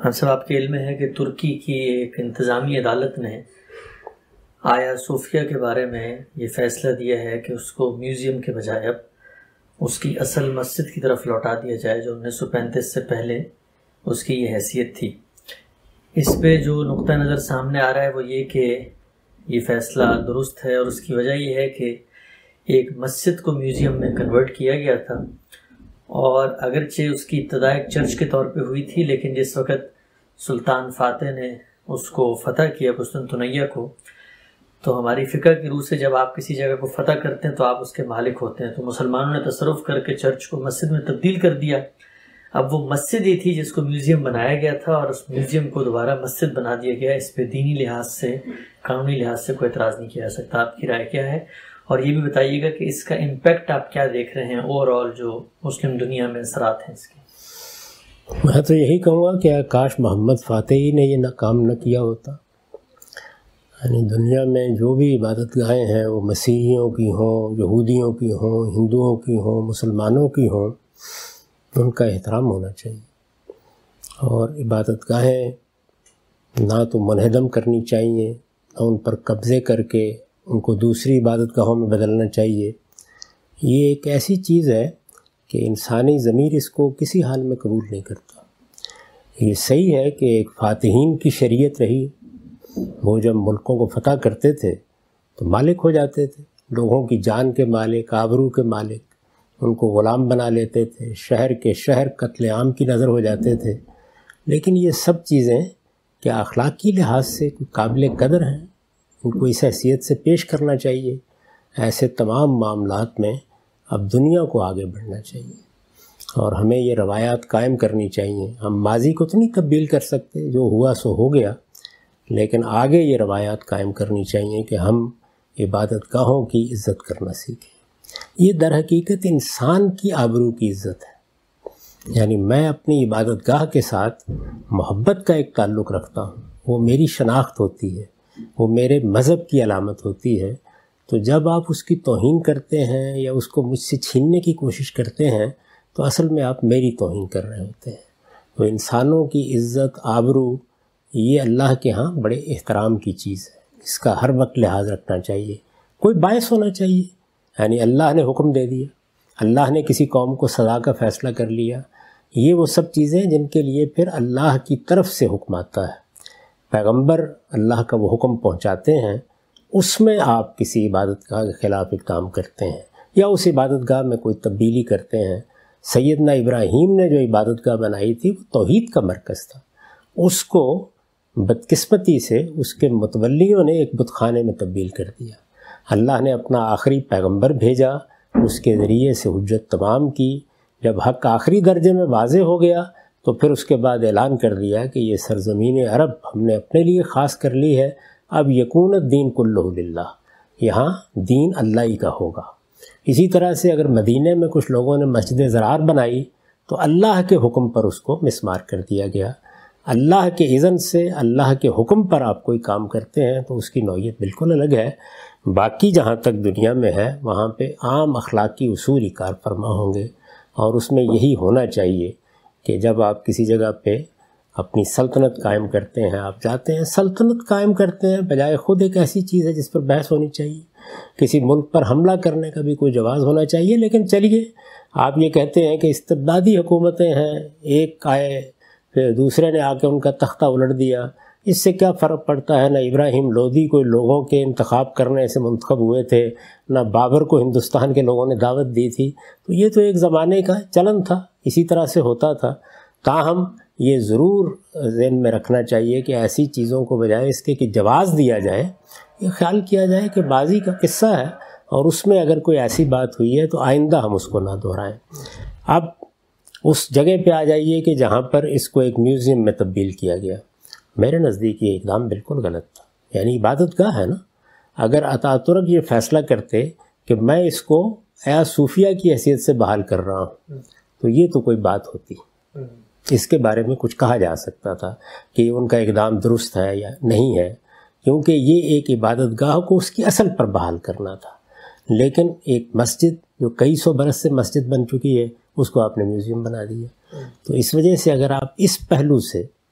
سر آپ کے علم میں ہے کہ ترکی کی ایک انتظامی عدالت نے آیا صوفیہ کے بارے میں یہ فیصلہ دیا ہے کہ اس کو میوزیم کے بجائے اب اس کی اصل مسجد کی طرف لوٹا دیا جائے جو 1935 سے پہلے اس کی یہ حیثیت تھی۔ اس پہ جو نقطہ نظر سامنے آ رہا ہے وہ یہ کہ یہ فیصلہ درست ہے، اور اس کی وجہ یہ ہے کہ ایک مسجد کو میوزیم میں کنورٹ کیا گیا تھا، اور اگرچہ اس کی ابتدا ایک چرچ کے طور پہ ہوئی تھی، لیکن جس وقت سلطان فاتح نے اس کو فتح کیا قسطنطنیہ کو، تو ہماری فقہ کی روح سے جب آپ کسی جگہ کو فتح کرتے ہیں تو آپ اس کے مالک ہوتے ہیں، تو مسلمانوں نے تصرف کر کے چرچ کو مسجد میں تبدیل کر دیا۔ اب وہ مسجد ہی تھی جس کو میوزیم بنایا گیا تھا، اور اس میوزیم کو دوبارہ مسجد بنا دیا گیا۔ اس پہ دینی لحاظ سے، قانونی لحاظ سے کوئی اعتراض نہیں کیا جا سکتا۔ آپ کی رائے کیا ہے؟ اور یہ بھی بتائیے گا کہ اس کا امپیکٹ آپ کیا دیکھ رہے ہیں اوور آل جو مسلم دنیا میں اثرات ہیں اس کے؟ میں تو یہی کہوں گا کہ کاش محمد فاتحی نے یہ کام نہ کیا ہوتا۔ یعنی دنیا میں جو بھی عبادت گاہیں ہیں وہ مسیحیوں کی ہوں، یہودیوں کی ہوں، ہندوؤں کی ہوں، مسلمانوں کی ہوں، ان کا احترام ہونا چاہیے، اور عبادت گاہیں نہ تو منہدم کرنی چاہیے، نہ ان پر قبضے کر کے ان کو دوسری عبادت گاہوں میں بدلنا چاہیے۔ یہ ایک ایسی چیز ہے کہ انسانی ضمیر اس کو کسی حال میں قبول نہیں کرتا۔ یہ صحیح ہے کہ ایک فاتحین کی شریعت رہی، وہ جب ملکوں کو فتح کرتے تھے تو مالک ہو جاتے تھے، لوگوں کی جان کے مالک، آبرو کے مالک، ان کو غلام بنا لیتے تھے، شہر کے شہر قتل عام کی نظر ہو جاتے تھے۔ لیکن یہ سب چیزیں کیا اخلاقی لحاظ سے قابل قدر ہیں؟ ان کو اس حیثیت سے پیش کرنا چاہیے۔ ایسے تمام معاملات میں اب دنیا کو آگے بڑھنا چاہیے، اور ہمیں یہ روایات قائم کرنی چاہیے۔ ہم ماضی کو تو نہیں تبدیل کر سکتے، جو ہوا سو ہو گیا، لیکن آگے یہ روایات قائم کرنی چاہیے کہ ہم عبادت گاہوں کی عزت کرنا سیکھیں۔ یہ در حقیقت انسان کی آبرو کی عزت ہے۔ یعنی میں اپنی عبادت گاہ کے ساتھ محبت کا ایک تعلق رکھتا ہوں، وہ میری شناخت ہوتی ہے، وہ میرے مذہب کی علامت ہوتی ہے۔ تو جب آپ اس کی توہین کرتے ہیں یا اس کو مجھ سے چھیننے کی کوشش کرتے ہیں تو اصل میں آپ میری توہین کر رہے ہوتے ہیں۔ تو انسانوں کی عزت، آبرو، یہ اللہ کے ہاں بڑے احترام کی چیز ہے، اس کا ہر وقت لحاظ رکھنا چاہیے۔ کوئی باعث ہونا چاہیے، یعنی اللہ نے حکم دے دیا، اللہ نے کسی قوم کو سزا کا فیصلہ کر لیا، یہ وہ سب چیزیں جن کے لیے پھر اللہ کی طرف سے حکم آتا ہے۔ پیغمبر اللہ کا وہ حکم پہنچاتے ہیں، اس میں آپ کسی عبادت گاہ کے خلاف اقدام کرتے ہیں یا اس عبادت گاہ میں کوئی تبدیلی کرتے ہیں۔ سیدنا ابراہیم نے جو عبادت گاہ بنائی تھی وہ توحید کا مرکز تھا، اس کو بدقسمتی سے اس کے متولیوں نے ایک بت خانے میں تبدیل کر دیا۔ اللہ نے اپنا آخری پیغمبر بھیجا، اس کے ذریعے سے حجت تمام کی۔ جب حق آخری درجے میں واضح ہو گیا تو پھر اس کے بعد اعلان کر دیا کہ یہ سرزمین عرب ہم نے اپنے لیے خاص کر لی ہے، اب یکون الدین کلہ للہ، یہاں دین اللہ ہی کا ہوگا۔ اسی طرح سے اگر مدینے میں کچھ لوگوں نے مسجد زرار بنائی تو اللہ کے حکم پر اس کو مسمار کر دیا گیا۔ اللہ کے اذن سے، اللہ کے حکم پر آپ کوئی کام کرتے ہیں تو اس کی نوعیت بالکل الگ ہے۔ باقی جہاں تک دنیا میں ہے وہاں پہ عام اخلاقی اصول ہی کار فرما ہوں گے، اور اس میں یہی ہونا چاہیے کہ جب آپ کسی جگہ پہ اپنی سلطنت قائم کرتے ہیں، آپ جاتے ہیں سلطنت قائم کرتے ہیں، بجائے خود ایک ایسی چیز ہے جس پر بحث ہونی چاہیے۔ کسی ملک پر حملہ کرنے کا بھی کوئی جواز ہونا چاہیے، لیکن چلیے آپ یہ کہتے ہیں کہ استبدادی حکومتیں ہیں، ایک آئے پھر دوسرے نے آ کے ان کا تختہ الٹ دیا، اس سے کیا فرق پڑتا ہے؟ نہ ابراہیم لودھی کوئی لوگوں کے انتخاب کرنے سے منتخب ہوئے تھے، نہ بابر کو ہندوستان کے لوگوں نے دعوت دی تھی۔ تو یہ تو ایک زمانے کا چلن تھا، اسی طرح سے ہوتا تھا۔ تاہم یہ ضرور ذہن میں رکھنا چاہیے کہ ایسی چیزوں کو بجائے اس کے کہ جواز دیا جائے، یہ خیال کیا جائے کہ ماضی کا قصہ ہے، اور اس میں اگر کوئی ایسی بات ہوئی ہے تو آئندہ ہم اس کو نہ دہرائیں۔ اب اس جگہ پہ آ جائیے کہ جہاں پر اس کو ایک میوزیم میں تبدیل کیا گیا۔ میرے نزدیک یہ اقدام بالکل غلط تھا۔ یعنی عبادت گاہ ہے نا، اگر اتاتورک یہ فیصلہ کرتے کہ میں اس کو آیا صوفیہ کی حیثیت سے بحال کر رہا ہوں تو یہ تو کوئی بات ہوتی، اس کے بارے میں کچھ کہا جا سکتا تھا کہ ان کا اقدام درست ہے یا نہیں ہے، کیونکہ یہ ایک عبادت گاہ کو اس کی اصل پر بحال کرنا تھا۔ لیکن ایک مسجد جو کئی سو برس سے مسجد بن چکی ہے، اس کو آپ نے میوزیم بنا دیا۔ تو اس وجہ سے اگر آپ اس پہلو سے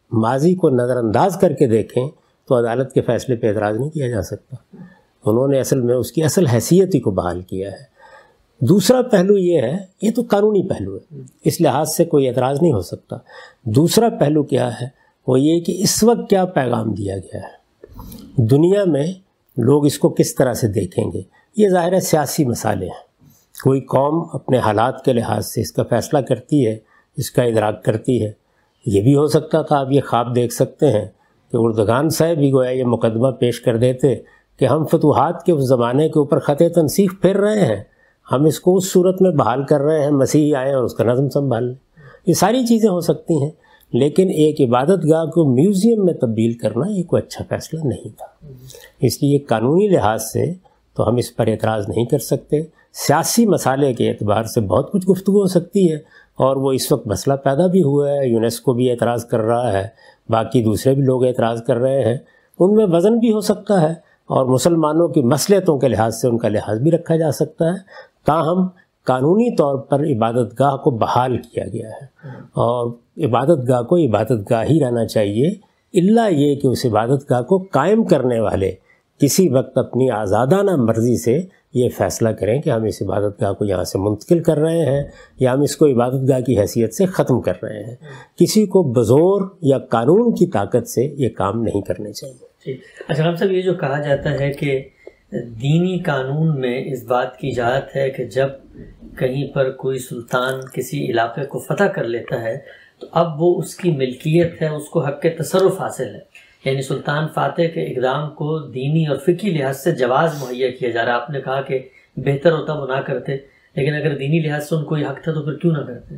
ماضی کو نظر انداز کر کے دیکھیں تو عدالت کے فیصلے پہ اعتراض نہیں کیا جا سکتا. انہوں نے اصل میں اس کی اصل حیثیت ہی کو بحال کیا ہے. دوسرا پہلو یہ ہے، یہ تو قانونی پہلو ہے، اس لحاظ سے کوئی اعتراض نہیں ہو سکتا. دوسرا پہلو کیا ہے، وہ یہ کہ اس وقت کیا پیغام دیا گیا ہے، دنیا میں لوگ اس کو کس طرح سے دیکھیں گے. یہ ظاہر ہے سیاسی مسائلے ہیں. کوئی قوم اپنے حالات کے لحاظ سے اس کا فیصلہ کرتی ہے، اس کا ادراک کرتی ہے. یہ بھی ہو سکتا تھا، آپ یہ خواب دیکھ سکتے ہیں کہ اردگان صاحب بھی گویا یہ مقدمہ پیش کر دیتے کہ ہم فتوحات کے اس زمانے کے اوپر خط تنسیخ پھیر رہے ہیں، ہم اس کو اس صورت میں بحال کر رہے ہیں، مسیحی آئیں اور اس کا نظم سنبھال لیں. یہ ساری چیزیں ہو سکتی ہیں، لیکن ایک عبادت گاہ کو میوزیم میں تبدیل کرنا یہ کوئی اچھا فیصلہ نہیں تھا. اس لیے قانونی لحاظ سے تو ہم اس پر اعتراض نہیں کر سکتے. سیاسی مسئلے کے اعتبار سے بہت کچھ گفتگو ہو سکتی ہے، اور وہ اس وقت مسئلہ پیدا بھی ہوا ہے. یونیسکو بھی اعتراض کر رہا ہے، باقی دوسرے بھی لوگ اعتراض کر رہے ہیں. ان میں وزن بھی ہو سکتا ہے، اور مسلمانوں کی مصلحتوں کے لحاظ سے ان کا لحاظ بھی رکھا جا سکتا ہے. تاہم قانونی طور پر عبادت گاہ کو بحال کیا گیا ہے، اور عبادت گاہ کو عبادت گاہ ہی رہنا چاہیے، الا یہ کہ اس عبادت گاہ کو قائم کرنے والے کسی وقت اپنی آزادانہ مرضی سے یہ فیصلہ کریں کہ ہم اس عبادت گاہ کو یہاں سے منتقل کر رہے ہیں، یا ہم اس کو عبادت گاہ کی حیثیت سے ختم کر رہے ہیں. کسی کو بزور یا قانون کی طاقت سے یہ کام نہیں کرنے چاہیے. اچھا ہم صاحب، یہ جو کہا جاتا ہے کہ دینی قانون میں اس بات کی اجازت ہے کہ جب کہیں پر کوئی سلطان کسی علاقے کو فتح کر لیتا ہے تو اب وہ اس کی ملکیت ہے، اس کو حق تصرف حاصل ہے. یعنی سلطان فاتح کے اقدام کو دینی اور فقہی لحاظ سے جواز مہیا کیا جا رہا. آپ نے کہا کہ بہتر ہوتا وہ نہ کرتے، لیکن اگر دینی لحاظ سے ان کو یہ حق تھا تو پھر کیوں نہ کرتے؟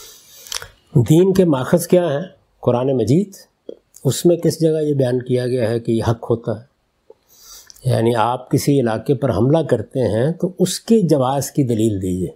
دین کے ماخذ کیا ہیں؟ قرآن مجید. اس میں کس جگہ یہ بیان کیا گیا ہے کہ یہ حق ہوتا ہے؟ یعنی آپ کسی علاقے پر حملہ کرتے ہیں تو اس کے جواز کی دلیل دیجیے.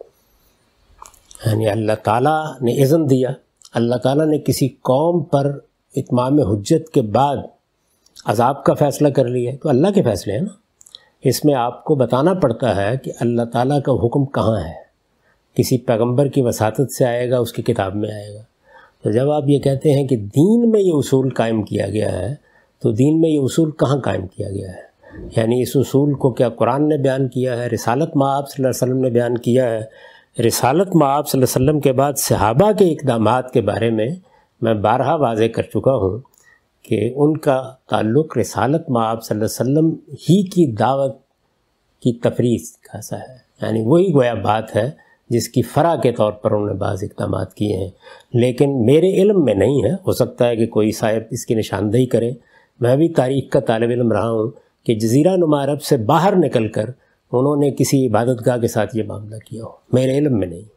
یعنی اللہ تعالیٰ نے اذن دیا، اللہ تعالیٰ نے کسی قوم پر اتمام حجت کے بعد عذاب کا فیصلہ کر لیا، تو اللہ کے فیصلے ہیں نا. اس میں آپ کو بتانا پڑتا ہے کہ اللہ تعالیٰ کا حکم کہاں ہے. کسی پیغمبر کی وساطت سے آئے گا، اس کی کتاب میں آئے گا. تو جب آپ یہ کہتے ہیں کہ دین میں یہ اصول قائم کیا گیا ہے، تو دین میں یہ اصول کہاں قائم کیا گیا ہے؟ یعنی اس اصول کو کیا قرآن نے بیان کیا ہے، رسالت مآب صلی اللہ علیہ وسلم نے بیان کیا ہے؟ رسالت مآب صلی اللہ علیہ وسلم کے بعد صحابہ کے اقدامات کے بارے میں بارہا واضح کر چکا ہوں کہ ان کا تعلق رسالت مآب صلی اللہ علیہ وسلم ہی کی دعوت کی تفریح کا سا ہے. یعنی وہی گویا بات ہے جس کی فرع کے طور پر انہوں نے بعض اقدامات کیے ہیں، لیکن میرے علم میں نہیں ہے. ہو سکتا ہے کہ کوئی صاحب اس کی نشاندہی کرے. میں بھی تاریخ کا طالب علم رہا ہوں کہ جزیرہ نما عرب سے باہر نکل کر انہوں نے کسی عبادت گاہ کے ساتھ یہ معاملہ کیا ہو. میرے علم میں نہیں،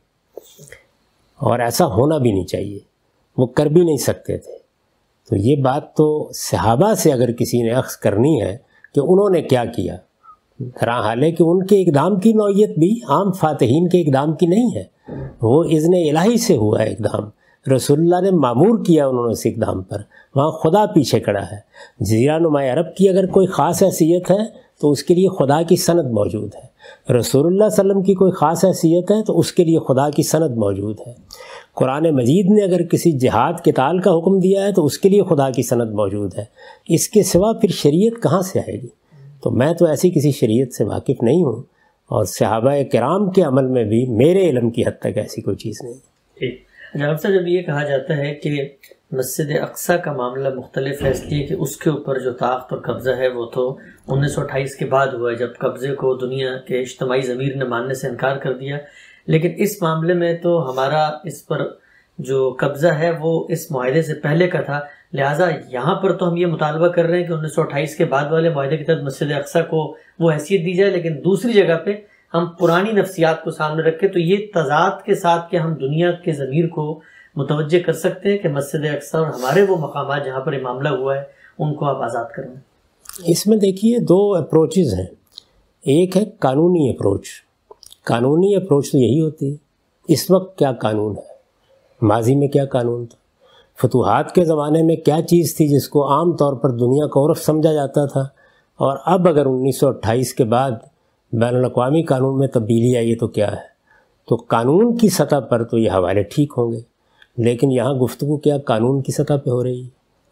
اور ایسا ہونا بھی نہیں چاہیے، وہ کر بھی نہیں سکتے تھے. تو یہ بات تو صحابہ سے اگر کسی نے اخذ کرنی ہے کہ انہوں نے کیا کیا، حال ہے کہ ان کے اقدام کی نوعیت بھی عام فاتحین کے اقدام کی نہیں ہے. وہ اذن الہی سے ہوا ہے اقدام، رسول اللہ نے معمور کیا انہوں نے اس اقدام پر. وہاں خدا پیچھے کھڑا ہے. جزیرہ نما عرب کی اگر کوئی خاص حیثیت ہے تو اس کے لیے خدا کی سند موجود ہے. رسول اللہ صلی اللہ علیہ وسلم کی کوئی خاص حیثیت ہے تو اس کے لیے خدا کی سند موجود ہے. قرآن مجید نے اگر کسی جہاد قتال کا حکم دیا ہے تو اس کے لیے خدا کی سند موجود ہے. اس کے سوا پھر شریعت کہاں سے آئے گی؟ تو میں تو ایسی کسی شریعت سے واقف نہیں ہوں، اور صحابہ کرام کے عمل میں بھی میرے علم کی حد تک ایسی کوئی چیز نہیں. ٹھیک. جناب صاحب، جب یہ کہا جاتا ہے کہ مسجد اقصیٰ کا معاملہ مختلف ہے، اس لیے کہ اس کے اوپر جو طاقت اور قبضہ ہے وہ تو 1928 کے بعد ہوا ہے، جب قبضے کو دنیا کے اجتماعی ضمیر نے ماننے سے انکار کر دیا. لیکن اس معاملے میں تو ہمارا اس پر جو قبضہ ہے وہ اس معاہدے سے پہلے کا تھا، لہٰذا یہاں پر تو ہم یہ مطالبہ کر رہے ہیں کہ 1928 کے بعد والے معاہدے کے تحت مسجد اقصیٰ کو وہ حیثیت دی جائے، لیکن دوسری جگہ پہ ہم پرانی نفسیات کو سامنے رکھیں. تو یہ تضاد کے ساتھ کہ ہم دنیا کے ضمیر کو متوجہ کر سکتے ہیں کہ مسجد اقصیٰ اور ہمارے وہ مقامات جہاں پر یہ معاملہ ہوا ہے ان کو آپ آزاد کریں. اس میں دیکھیے دو اپروچز ہیں. ایک ہے قانونی اپروچ. قانونی اپروچ تو یہی ہوتی ہے اس وقت کیا قانون ہے، ماضی میں کیا قانون تھا، فتوحات کے زمانے میں کیا چیز تھی جس کو عام طور پر دنیا کا عرف سمجھا جاتا تھا، اور اب اگر 1928 کے بعد بین الاقوامی قانون میں تبدیلی آئی ہے تو کیا ہے. تو قانون کی سطح پر تو یہ حوالے ٹھیک ہوں گے، لیکن یہاں گفتگو کیا قانون کی سطح پہ ہو رہی ہے.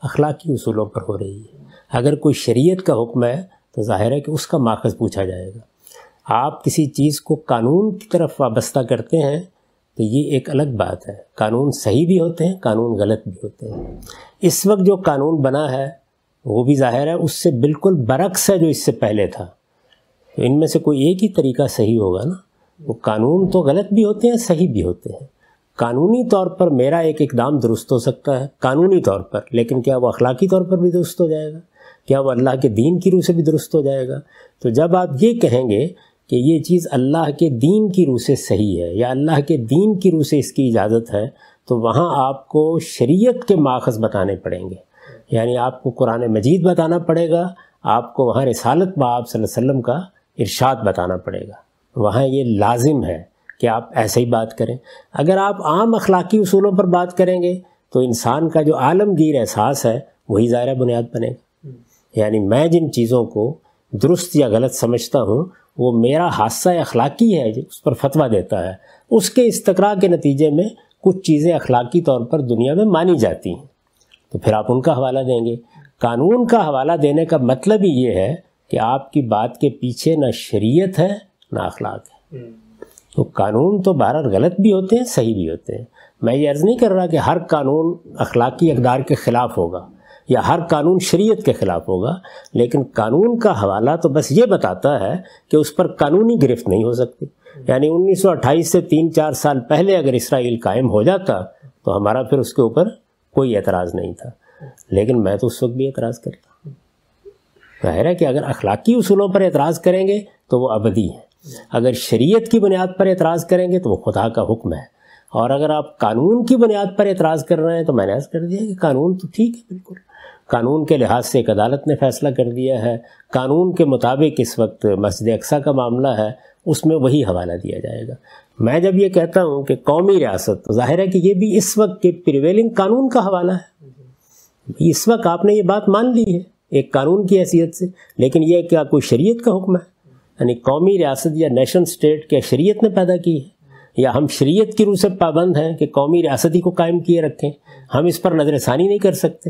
اخلاقی اصولوں پر ہو رہی ہے۔ اگر کوئی شریعت کا حکم ہے تو ظاہر ہے کہ اس کا ماخذ پوچھا جائے گا۔ آپ کسی چیز کو قانون کی طرف وابستہ کرتے ہیں تو یہ ایک الگ بات ہے۔ قانون صحیح بھی ہوتے ہیں، قانون غلط بھی ہوتے ہیں۔ اس وقت جو قانون بنا ہے وہ بھی ظاہر ہے اس سے بالکل برعکس ہے جو اس سے پہلے تھا، تو ان میں سے کوئی ایک ہی طریقہ صحیح ہوگا نا۔ وہ قانون تو غلط بھی ہوتے ہیں، صحیح بھی ہوتے ہیں۔ قانونی طور پر میرا ایک اقدام درست ہو سکتا ہے قانونی طور پر، لیکن کیا وہ اخلاقی طور پر بھی درست ہو جائے گا؟ کیا وہ اللہ کے دین کی روح سے بھی درست ہو جائے گا؟ تو جب آپ یہ کہیں گے کہ یہ چیز اللہ کے دین کی روح سے صحیح ہے یا اللہ کے دین کی روح سے اس کی اجازت ہے، تو وہاں آپ کو شریعت کے ماخذ بتانے پڑیں گے، یعنی آپ کو قرآن مجید بتانا پڑے گا، آپ کو وہاں رسالت بآب صلی اللہ علیہ وسلم کا ارشاد بتانا پڑے گا، وہاں یہ لازم ہے کہ آپ ایسے ہی بات کریں۔ اگر آپ عام اخلاقی اصولوں پر بات کریں گے تو انسان کا جو عالمگیر احساس ہے وہی ظاہرہ بنیاد بنے گا، یعنی میں جن چیزوں کو درست یا غلط سمجھتا ہوں وہ میرا حادثہ اخلاقی ہے جو اس پر فتویٰ دیتا ہے، اس کے استقراء کے نتیجے میں کچھ چیزیں اخلاقی طور پر دنیا میں مانی جاتی ہیں، تو پھر آپ ان کا حوالہ دیں گے۔ قانون کا حوالہ دینے کا مطلب ہی یہ ہے کہ آپ کی بات کے پیچھے نہ شریعت ہے نہ اخلاق ہے۔ تو قانون تو بہرحال غلط بھی ہوتے ہیں، صحیح بھی ہوتے ہیں۔ میں یہ عرض نہیں کر رہا کہ ہر قانون اخلاقی اقدار کے خلاف ہوگا یا ہر قانون شریعت کے خلاف ہوگا، لیکن قانون کا حوالہ تو بس یہ بتاتا ہے کہ اس پر قانونی گرفت نہیں ہو سکتی۔ یعنی 1928 سے 3-4 سال پہلے اگر اسرائیل قائم ہو جاتا تو ہمارا پھر اس کے اوپر کوئی اعتراض نہیں تھا، لیکن میں تو اس وقت بھی اعتراض کرتا۔ ظاہر ہے کہ اگر اخلاقی اصولوں پر اعتراض کریں گے تو وہ ابدی ہیں، اگر شریعت کی بنیاد پر اعتراض کریں گے تو وہ خدا کا حکم ہے، اور اگر آپ قانون کی بنیاد پر اعتراض کر رہے ہیں تو میں نے عرض کر دیا کہ قانون تو ٹھیک ہے، بالکل قانون کے لحاظ سے ایک عدالت نے فیصلہ کر دیا ہے، قانون کے مطابق اس وقت مسجد اقصیٰ کا معاملہ ہے، اس میں وہی حوالہ دیا جائے گا۔ میں جب یہ کہتا ہوں کہ قومی ریاست، تو ظاہر ہے کہ یہ بھی اس وقت کے پریویلنگ قانون کا حوالہ ہے، اس وقت آپ نے یہ بات مان لی ہے ایک قانون کی حیثیت سے، لیکن یہ کیا کوئی شریعت کا حکم ہے؟ یعنی قومی ریاست یا نیشن سٹیٹ کیا شریعت نے پیدا کی ہے، یا ہم شریعت کی روح سے پابند ہیں کہ قومی ریاستی کو قائم کیے رکھیں، ہم اس پر نظر ثانی نہیں کر سکتے؟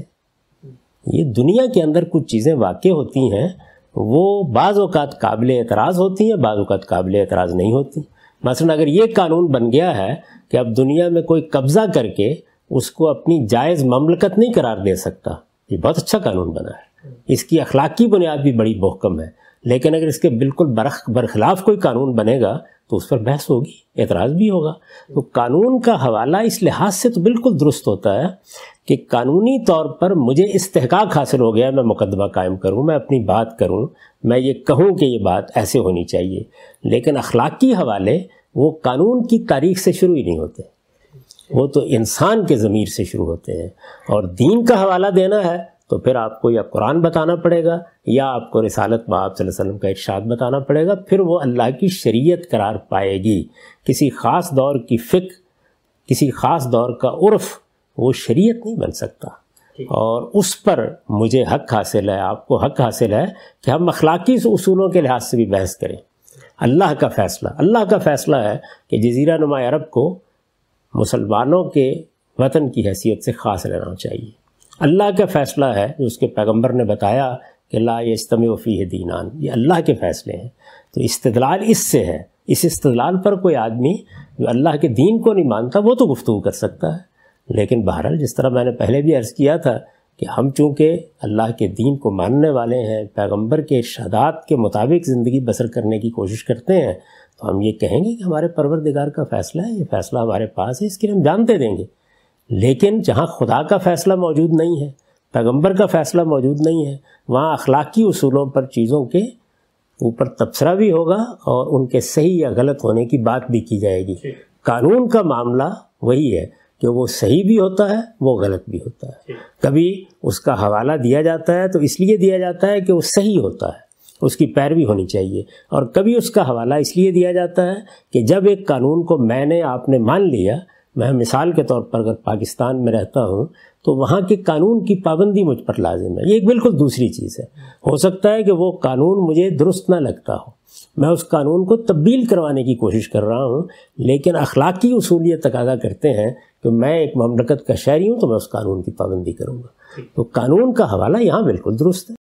یہ دنیا کے اندر کچھ چیزیں واقع ہوتی ہیں، وہ بعض اوقات قابل اعتراض ہوتی ہیں، بعض اوقات قابل اعتراض نہیں ہوتی۔ مثلا اگر یہ قانون بن گیا ہے کہ اب دنیا میں کوئی قبضہ کر کے اس کو اپنی جائز مملکت نہیں قرار دے سکتا، یہ بہت اچھا قانون بنا ہے، اس کی اخلاقی بنیاد بھی بڑی محکم ہے، لیکن اگر اس کے بالکل برخلاف کوئی قانون بنے گا تو اس پر بحث ہوگی، اعتراض بھی ہوگا۔ تو قانون کا حوالہ اس لحاظ سے تو بالکل درست ہوتا ہے کہ قانونی طور پر مجھے استحقاق حاصل ہو گیا، میں مقدمہ قائم کروں، میں اپنی بات کروں، میں یہ کہوں کہ یہ بات ایسے ہونی چاہیے، لیکن اخلاقی حوالے وہ قانون کی تاریخ سے شروع ہی نہیں ہوتے، وہ تو انسان کے ضمیر سے شروع ہوتے ہیں۔ اور دین کا حوالہ دینا ہے تو پھر آپ کو یا قرآن بتانا پڑے گا یا آپ کو رسالت بآب صلی اللہ علیہ وسلم کا ارشاد بتانا پڑے گا، پھر وہ اللہ کی شریعت قرار پائے گی۔ کسی خاص دور کی فقہ، کسی خاص دور کا عرف وہ شریعت نہیں بن سکتا، اور اس پر مجھے حق حاصل ہے، آپ کو حق حاصل ہے کہ ہم اخلاقی اصولوں کے لحاظ سے بھی بحث کریں۔ اللہ کا فیصلہ ہے کہ جزیرہ نما عرب کو مسلمانوں کے وطن کی حیثیت سے خاص رہنا چاہیے۔ اللہ کا فیصلہ ہے جو اس کے پیغمبر نے بتایا کہ لا یجتمع فیہ دینان، یہ اللہ کے فیصلے ہیں۔ تو استدلال اس سے ہے، اس استدلال پر کوئی آدمی جو اللہ کے دین کو نہیں مانتا وہ تو گفتگو کر سکتا ہے، لیکن بہرحال جس طرح میں نے پہلے بھی عرض کیا تھا کہ ہم چونکہ اللہ کے دین کو ماننے والے ہیں، پیغمبر کے ارشادات کے مطابق زندگی بسر کرنے کی کوشش کرتے ہیں، تو ہم یہ کہیں گے کہ ہمارے پروردگار کا فیصلہ ہے، یہ فیصلہ ہمارے پاس ہے، اس کے لیے ہم جان دے دیں گے۔ لیکن جہاں خدا کا فیصلہ موجود نہیں ہے، پیغمبر کا فیصلہ موجود نہیں ہے، وہاں اخلاقی اصولوں پر چیزوں کے اوپر تبصرہ بھی ہوگا اور ان کے صحیح یا غلط ہونے کی بات بھی کی جائے گی۔ قانون کا معاملہ وہی ہے کہ وہ صحیح بھی ہوتا ہے، وہ غلط بھی ہوتا ہے۔ کبھی اس کا حوالہ دیا جاتا ہے تو اس لیے دیا جاتا ہے کہ وہ صحیح ہوتا ہے، اس کی پیروی ہونی چاہیے، اور کبھی اس کا حوالہ اس لیے دیا جاتا ہے کہ جب ایک قانون کو میں نے آپ نے مان لیا، میں مثال کے طور پر اگر پاکستان میں رہتا ہوں تو وہاں کے قانون کی پابندی مجھ پر لازم ہے، یہ ایک بالکل دوسری چیز ہے۔ ہو سکتا ہے کہ وہ قانون مجھے درست نہ لگتا ہو، میں اس قانون کو تبدیل کروانے کی کوشش کر رہا ہوں، لیکن اخلاقی اصول یہ تقاضا کرتے ہیں کہ میں ایک مملکت کا شہری ہوں تو میں اس قانون کی پابندی کروں گا. تو قانون کا حوالہ یہاں بالکل درست ہے.